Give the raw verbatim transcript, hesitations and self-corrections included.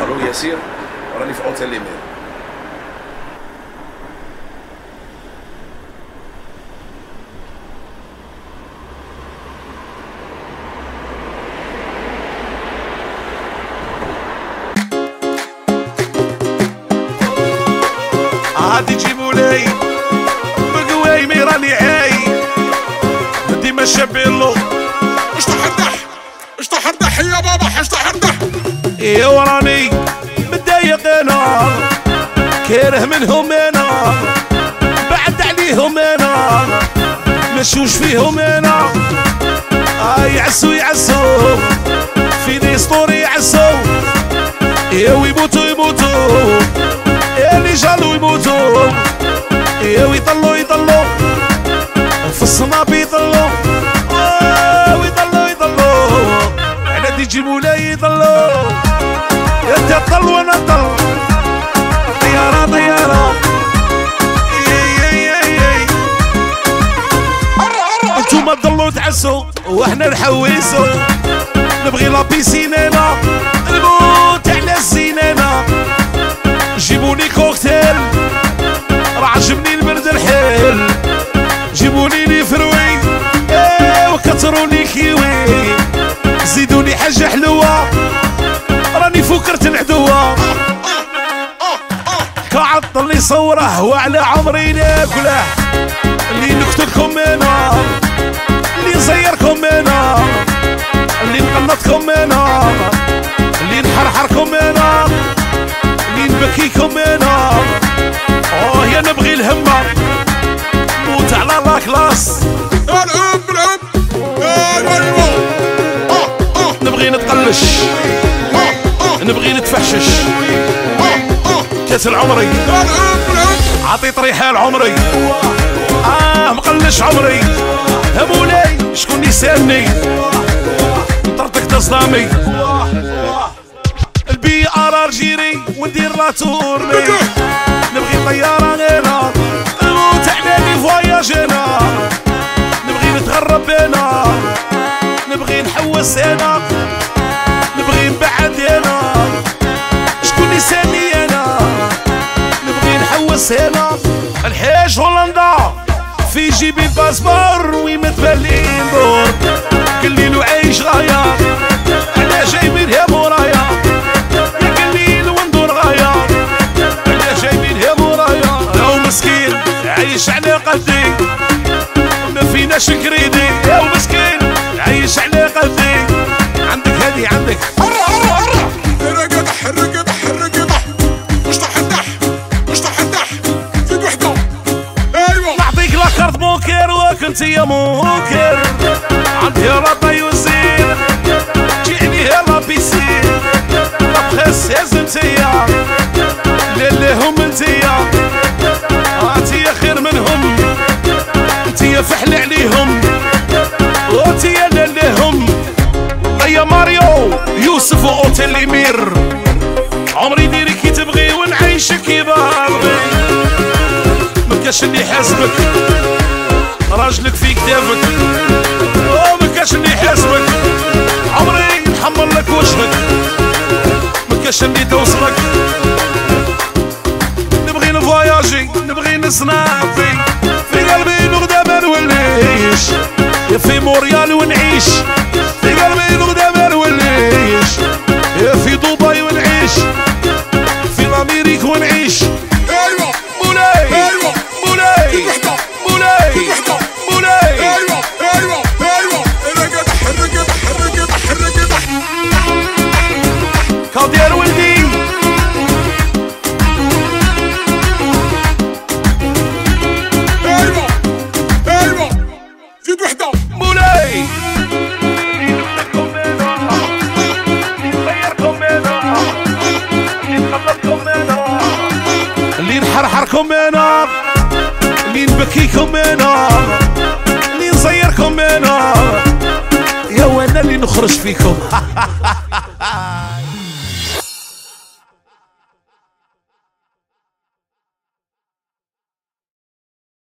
خلوني يسير وراني في اوتيل ليمير. عادي جيبوا لي بقواي ميراني عاي بدي ما شابيلو اش تحردح اش تحردح يا بابا اش تحردح. ايه وراني متضايق انا كاره منهم انا بعد عليهم انا مشوش فيهم انا آه يعسو يعسو فيني سطوري يعسو ايه ويموتوا يموتوا ايه اللي جالو يموتوا ايه ويضلوا يضلوا في الصناب يضلوا اه ويضلوا يضلوا على دي يجيبوا لي يضلوا انت تضل وانا نضل طيارة طيارة انتوما تضلوا تعسوا واحنا نحوسوا نبغي لا بيسينينا الموت على الزينينا جيبوني كوكتيل راه عجبني البرد الحيل جيبوني لي فروي ايه وكتروني كيوي زيدوني حاجة حلوة راني فكرت العدوة كعطل لي صوره وعلى عمري ناكله اللي نقتلكم انا اللي نزيركم انا اللي نقنطكم انا اللي نحرحركم انا اللي نبكيكم انا اوه يا نبغي الهمة موت على لا كلاس العب العب ايوا نبغي نتقلش نبغي نتفحشش كاس العمري عطي طريحة لعمري اه مقلش عمري همولي شكون يسالني نطردك تصدامي البي ار ار جيري وندير لا تورني نبغي طيارة انا نموت على لي فواياج انا نبغي نتغرب انا نبغي نحوس انا نبغي نبعد انا شكون يسالني انا نبغي نحوس انا الحاج هولندا في جيبي الباسبور ويمتبلي ندور قليلو عايش غاية على جايبينها مورايا يا قليل وندور غاية على جايبينها مورايا راهو مسكين عايش على قدي ما فيناش كريدي راهو مسكين عايش على قدي عندك هادي عندك رقدح رقدح رقدح واش تحدح واش تحدح زيد وحده ايوا نعطيك لا كارت بونكير وكنت يا منكر عندي ربي وزين جيني لا بيسين لا بريسيز نتيا للي هم نتيا انتيا خير منهم انتيا فحل عليهم وانتيا للي هم يا ماريو يوسف اوتيل ليمير عمري ديري كي تبغي ونعيشك كي باغي مكاش اللي حاسبك راجلك في كتافك ومكاش اللي حاسبك عمري نحمر لك وجهك مكاش اللي توصلك نبغي نفواياجي نبغي نسنافي في قلبي نغدا ما نوليش يا في موريال ونعيش في قلبي نغدا ما نوليش يا في دبي ونعيش في الامريك ونعيش ايوا مولاي ايوا مولاي مولاي مولاي ايوا ايوا ايوا رقدح رقدح رقدح رقدح كاضير ولدي ايوا ايوا زيد وحده مولاي اللي نحرحركم انا اللي نبكيكم انا اللي نصيركم انا يا وانا اللي نخرج فيكم